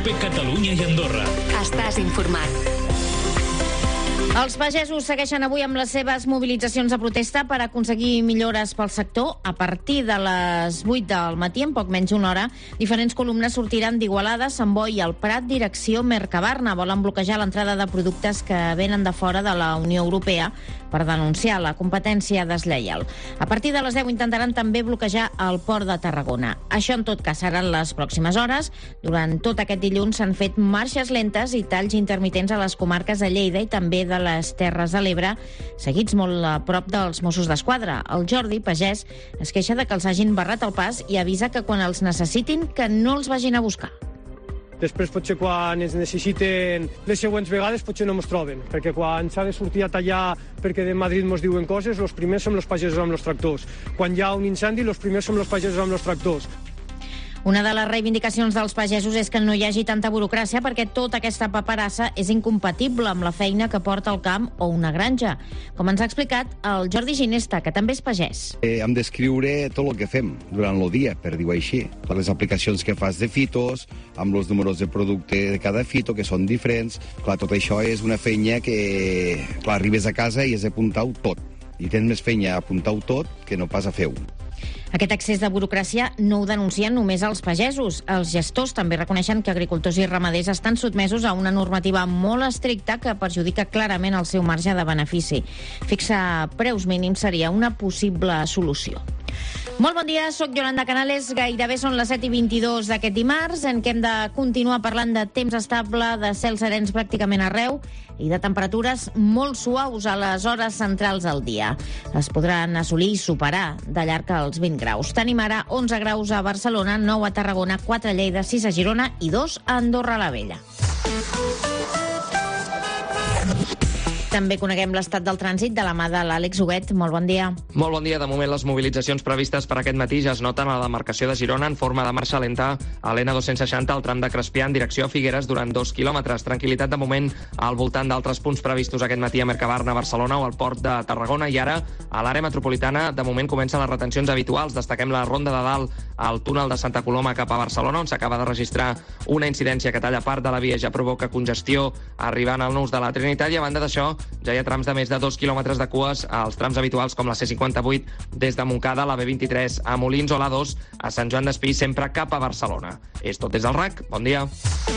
COPE Catalunya i Andorra. Estàs informat. Els pagesos segueixen avui amb les seves mobilitzacions de protesta per aconseguir millores pel sector. A partir de les 8 del matí, en poc menys d'una hora, diferents columnes sortiran d'Igualada, Sant Boi i el Prat, direcció Mercabarna. Volen bloquejar l'entrada de productes que venen de fora de la Unió Europea per denunciar la competència deslleial. A partir de les 10 intentaran també bloquejar el port de Tarragona. Això, en tot cas, seran les pròximes hores. Durant tot aquest dilluns s'han fet marxes lentes i talls intermitents a les comarques de Lleida i també de les Terres de l'Ebre, seguits molt a prop dels Mossos d'Esquadra. El Jordi, pagès, es queixa de que els hagin barrat el pas i avisa que quan els necessitin que no els vagin a buscar. Després potser quan ens necessiten les següents vegades potser no ens troben, perquè quan s'ha de sortir a tallar perquè de Madrid ens diuen coses, els primers som els pagesos amb els tractors. Quan hi ha un incendi, els primers som els pagesos amb els tractors. Una de les reivindicacions dels pagesos és que no hi hagi tanta burocràcia perquè tota aquesta paperassa és incompatible amb la feina que porta al camp o una granja. Com ens ha explicat el Jordi Ginesta, que també és pagès. Hem d'escriure tot el que fem durant el dia, per dir-ho així. Les aplicacions que fas de fitos, amb els números de producte de cada fito, que són diferents. Clar, tot això és una feina que, clar, arribes a casa i has d'apuntar-ho tot. I tens més feina a apuntar-ho tot que no pas a fer-ho. Aquest excés de burocràcia no ho denuncien només els pagesos. Els gestors també reconeixen que agricultors i ramaders estan sotmesos a una normativa molt estricta que perjudica clarament el seu marge de benefici. Fixar preus mínims seria una possible solució. Molt bon dia, soc Yolanda Canales. Gairebé són les 7:22 d'aquest dimarts, en què hem de continuar parlant de temps estable, de cels serens pràcticament arreu i de temperatures molt suaus a les hores centrals del dia. Es podran assolir i superar de llarg els 20 graus. Tenim ara 11 graus a Barcelona, 9 a Tarragona, 4 a Lleida, 6 a Girona i 2 a Andorra la Vella. També coneguem l'estat del trànsit de la mà de l'Àlex Huguet. Molt bon dia. Molt bon dia. De moment, les mobilitzacions previstes per aquest matí ja es noten a la demarcació de Girona en forma de marxa lenta a l'N260 al tram de Crespià en direcció a Figueres durant 2 quilòmetres. Tranquil·litat de moment al voltant d'altres punts previstos aquest matí a Mercabarna, Barcelona o al port de Tarragona. I ara, a l'àrea metropolitana, de moment comencen les retencions habituals. Destaquem la ronda de dalt al túnel de Santa Coloma cap a Barcelona, on s'acaba de registrar una incidència que talla part de la via, ja provoca congestió arribant al nus de la Trinitat, i a banda d'això ja hi ha trams de més de 2 quilòmetres de cues als trams habituals com la C58 des de Montcada, la B23 a Molins o l'A2 a Sant Joan d'Espí, sempre cap a Barcelona. És tot des del RAC. Bon dia.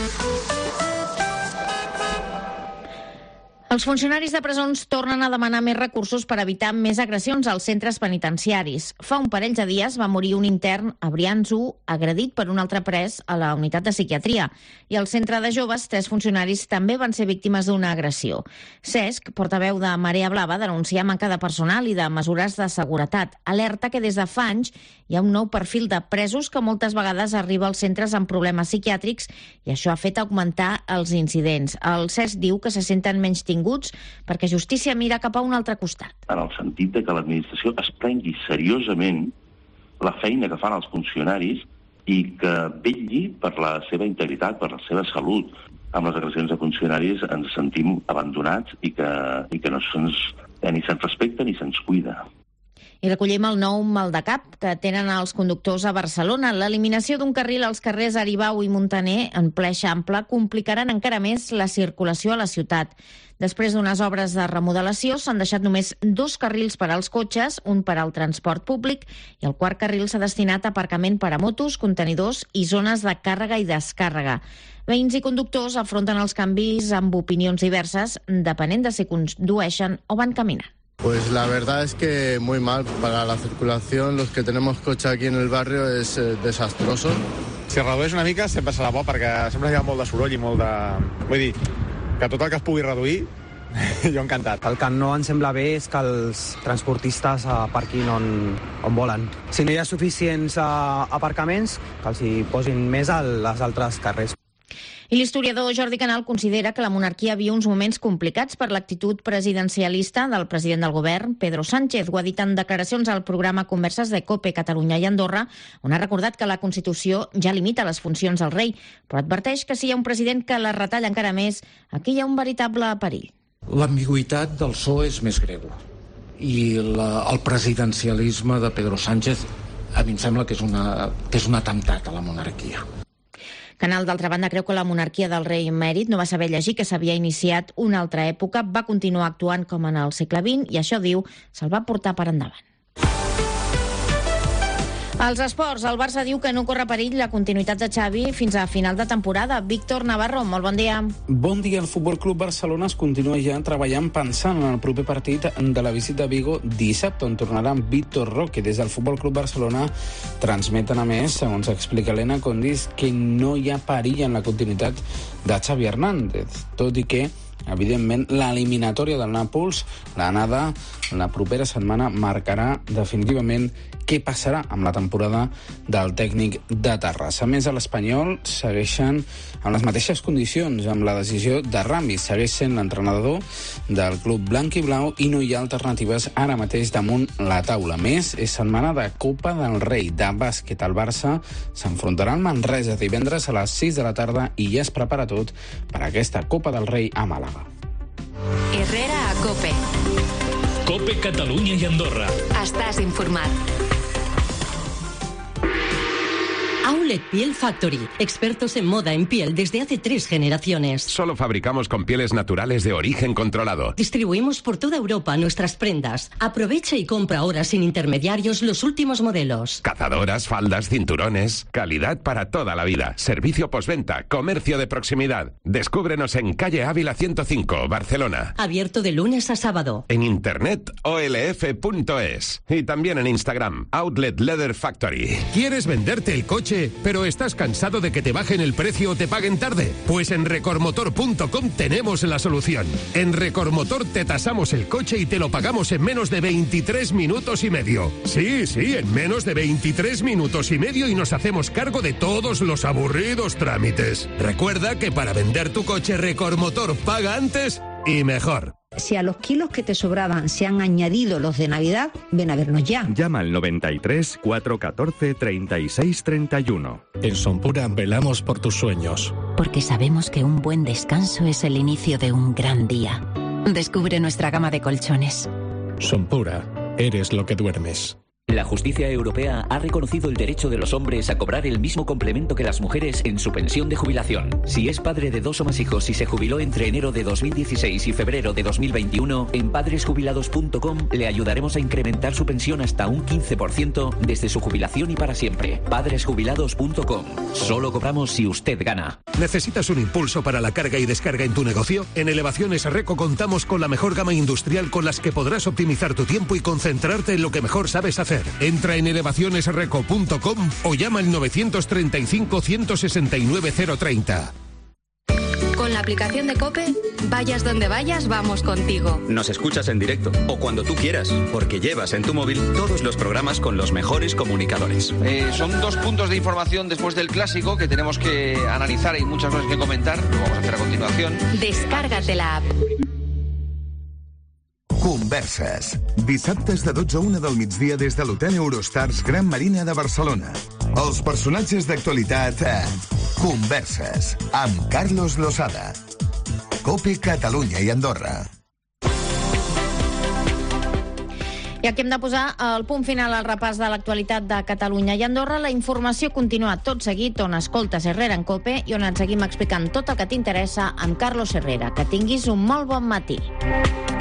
Els funcionaris de presons tornen a demanar més recursos per evitar més agressions als centres penitenciaris. Fa un parell de dies va morir un intern a Brians 1 agredit per un altre pres a la unitat de psiquiatria. I al centre de joves, 3 funcionaris també van ser víctimes d'una agressió. Cesc, portaveu de Marea Blava, denuncia manca de personal i de mesures de seguretat. Alerta que des de fa anys hi ha un nou perfil de presos que moltes vegades arriba als centres amb problemes psiquiàtrics i això ha fet augmentar els incidents. El Cesc diu que se senten menys perquè justícia mira cap a un altre costat. En el sentit de que l'administració es prengui seriosament la feina que fan els funcionaris i que vetlli per la seva integritat, per la seva salut. Amb les agressions de funcionaris ens sentim abandonats i que no ni se'ns respecta ni se'ns cuida. I recollim el nou maldecap que tenen els conductors a Barcelona. L'eliminació d'un carril als carrers Aribau i Muntaner, en ple Eixample, complicaran encara més la circulació a la ciutat. Després d'unes obres de remodelació, s'han deixat només 2 carrils per als cotxes, un per al transport públic, i el quart carril s'ha destinat a aparcament per a motos, contenidors i zones de càrrega i descàrrega. Veïns i conductors afronten els canvis amb opinions diverses, depenent de si condueixen o van caminant. Pues la verdad es que muy mal para la circulación. Los que tenemos coche aquí en el barrio es desastroso. Si redueix una mica sempre serà bo perquè sempre hi ha molt de soroll i molt de... Vull dir, que tot el que es pugui reduir, jo encantat. El que no ens sembla bé és que els transportistes aparquin on volen. Si no hi ha suficients aparcaments, que els hi posin més als altres carrers. I l'historiador Jordi Canal considera que la monarquia viu uns moments complicats per l'actitud presidencialista del president del govern, Pedro Sánchez. Ho ha dit en declaracions al programa Converses de COPE Catalunya i Andorra, on ha recordat que la Constitució ja limita les funcions del rei, però adverteix que si hi ha un president que les retalla encara més, aquí hi ha un veritable perill. L'ambigüitat del PSOE és més greu i el presidencialisme de Pedro Sánchez a mi em sembla que és un atemptat a la monarquia. Canal, d'altra banda, creu que la monarquia del rei emèrit no va saber llegir que s'havia iniciat una altra època, va continuar actuant com en el segle XX i això, diu, se'l va portar per endavant. Als esports, el Barça diu que no corre perill la continuïtat de Xavi fins a final de temporada. Víctor Navarro, molt bon dia. Bon dia. El Futbol Club Barcelona es continua ja treballant pensant en el proper partit de la visita a Vigo dissabte, on tornarà amb Víctor Roque. Des del Futbol Club Barcelona transmeten, a més, segons explica Elena Condis, que no hi ha perill en la continuïtat de Xavi Hernández, tot i que evidentment, l'eliminatòria del Nàpols, l'anada, la propera setmana, marcarà definitivament què passarà amb la temporada del tècnic de Terrassa. A més, a l'Espanyol segueixen amb les mateixes condicions, amb la decisió de Ramis. Segueix sent l'entrenador del club blanc i blau i no hi ha alternatives ara mateix damunt la taula. A més, és setmana de Copa del Rei. De bàsquet, el Barça s'enfrontarà al Manresa divendres a les 6 de la tarda i ja es prepara tot per a aquesta Copa del Rei a Màlaga. Herrera a COPE. COPE Catalunya i Andorra. Estàs informat. Outlet Piel Factory, expertos en moda en piel desde hace 3 generaciones. Solo fabricamos con pieles naturales de origen controlado. Distribuimos por toda Europa nuestras prendas. Aprovecha y compra ahora sin intermediarios los últimos modelos. Cazadoras, faldas, cinturones. Calidad para toda la vida. Servicio postventa, comercio de proximidad. Descúbrenos en calle Ávila 105, Barcelona. Abierto de lunes a sábado. En internet, olf.es. Y también en Instagram, Outlet Leather Factory. ¿Quieres venderte el coche, pero estás cansado de que te bajen el precio o te paguen tarde? Pues en Recormotor.com tenemos la solución. En Recormotor te tasamos el coche y te lo pagamos en menos de 23 minutos y medio. Sí, en menos de 23 minutos y medio y nos hacemos cargo de todos los aburridos trámites. Recuerda que para vender tu coche Recormotor paga antes y mejor. Si a los kilos que te sobraban se han añadido los de Navidad, ven a vernos ya. Llama al 93 414 36 31. En Sonpura velamos por tus sueños. Porque sabemos que un buen descanso es el inicio de un gran día. Descubre nuestra gama de colchones. Sonpura, eres lo que duermes. La justicia europea ha reconocido el derecho de los hombres a cobrar el mismo complemento que las mujeres en su pensión de jubilación. Si es padre de 2 o más hijos y se jubiló entre enero de 2016 y febrero de 2021, en padresjubilados.com le ayudaremos a incrementar su pensión hasta un 15% desde su jubilación y para siempre. Padresjubilados.com. Solo cobramos si usted gana. ¿Necesitas un impulso para la carga y descarga en tu negocio? En Elevaciones Reco contamos con la mejor gama industrial con las que podrás optimizar tu tiempo y concentrarte en lo que mejor sabes hacer. Entra en elevacionesreco.com o llama al 935 169 030. Con la aplicación de COPE, vayas donde vayas, vamos contigo. Nos escuchas en directo o cuando tú quieras, porque llevas en tu móvil todos los programas con los mejores comunicadores. Son 2 puntos de información después del clásico que tenemos que analizar. Hay muchas cosas que comentar, lo vamos a hacer a continuación. Descárgate la app. Converses. Dissabtes de 12 a 1 del migdia des de l'Hotel Eurostars Gran Marina de Barcelona. Els personatges d'actualitat a Converses amb Carlos Losada. COPE Catalunya i Andorra. I aquí hem de posar el punt final al repàs de l'actualitat de Catalunya i Andorra. La informació continua tot seguit on escoltes Herrera en COPE i on et seguim explicant tot el que t'interessa amb Carlos Herrera. Que tinguis un molt bon matí.